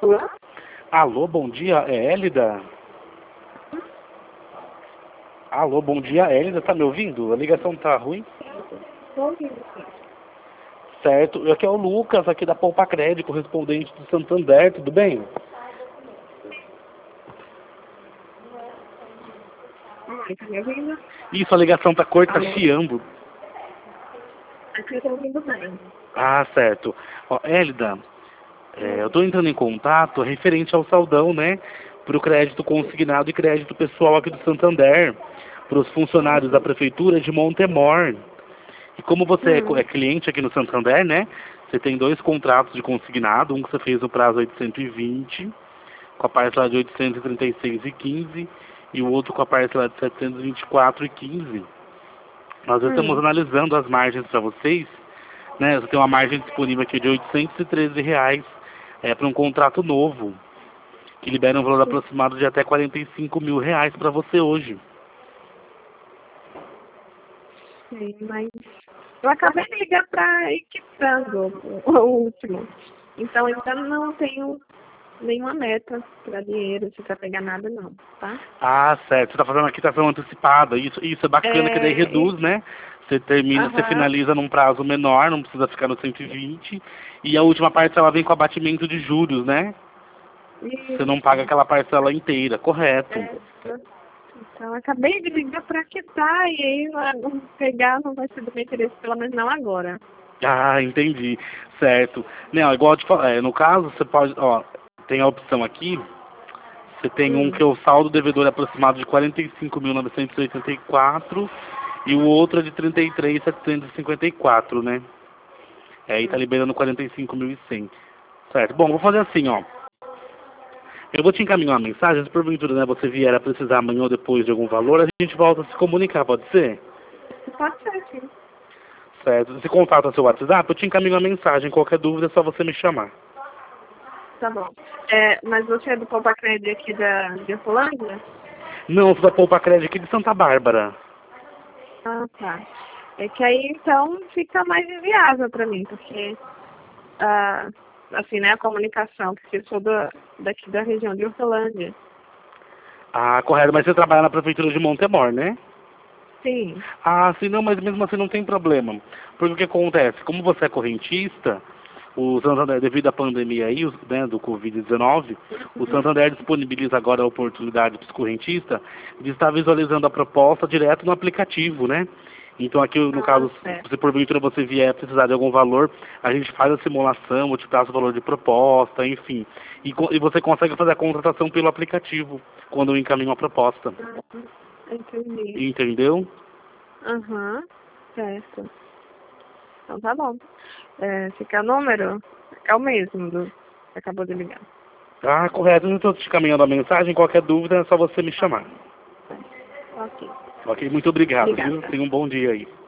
Alô? Alô, bom dia, é Hélida? Alô, bom dia, Hélida, tá me ouvindo? A ligação tá ruim? Tô ouvindo, sim. Certo, aqui é o Lucas, aqui da Poupa Crédito, correspondente do Santander, tudo bem? Oi, tá me ouvindo? Isso, a ligação tá corta, tá Alô? chiando. Aqui eu tô ouvindo bem. Ah, certo. Ó, Hélida, eu tô entrando em contato referente ao saldão, né? Pro crédito consignado e crédito pessoal aqui do Santander, para os funcionários da Uhum. Prefeitura de Montemor. E como você é Hum. cliente aqui no Santander, né? Você tem dois contratos de consignado, um que você fez no prazo 820, com a parcela de 836,15, e o outro com a parcela de 724,15. Nós estamos Hum. analisando as margens para vocês, né? Você tem uma margem disponível aqui de R$ 813 para um contrato novo, que libera um valor Sim, aproximado de até R$ 45.000 para você hoje. sim, mas eu acabei de ligar para ir quitando o último. Então, ainda não tenho nenhuma meta para dinheiro, se para pegar nada, não, tá? Ah, certo. Você está fazendo a quitação antecipada. Isso é bacana, que daí reduz, né? Você termina, você Aham, finaliza num prazo menor, não precisa ficar no 120. E a última parte ela vem com abatimento de juros, né? Você não paga isso. aquela parcela inteira, correto. É, então, acabei de ligar para quitar e aí não pegar não vai ser do meu interesse, pelo menos não agora. Ah, entendi. Certo. Não, igual eu te falei, no caso, você pode, ó, tem a opção aqui, você tem um que Hum. é o saldo devedor aproximado de 45.984 e o outro é de 33.754, né? Aí tá Hum. liberando 45.100. Certo. Bom, vou fazer assim, ó. Eu vou te encaminhar uma mensagem, se porventura, né, você vier a precisar amanhã ou depois de algum valor, a gente volta a se comunicar, pode ser? Pode ser, sim. Certo. Se contato seu WhatsApp, eu te encaminho uma mensagem. Qualquer dúvida é só você me chamar. Tá bom. Mas você é do Poupa Crédito aqui de Hortolândia? Não, sou da Poupa Crédito aqui de Santa Bárbara. Ah, tá. É que aí então fica mais inviável para mim, porque assim, né, a comunicação, porque eu sou daqui da região de Hortolândia. Ah, correto, mas você trabalha na Prefeitura de Montemor, né? Sim. Ah, sim, não, mas mesmo assim não tem problema. Porque o que acontece? Como você é correntista, o Santander, devido à pandemia aí, né, do Covid-19, o Uhum. Santander disponibiliza agora a oportunidade para os correntistas de estar visualizando a proposta direto no aplicativo, né? Então aqui, no Ah, caso, certo. se porventura você vier precisar de algum valor, a gente faz a simulação, eu te passo o valor de proposta, enfim. E você consegue fazer a contratação pelo aplicativo, quando eu encaminho a proposta. Entendi. Entendeu? Aham, certo. Então tá bom. Fica o número? É o mesmo do que acabou de ligar. Ah, correto. Eu estou te caminhando a mensagem. Qualquer dúvida é só você me chamar. Ok. Ok? Muito obrigado, viu? Obrigada. Tenha um bom dia aí.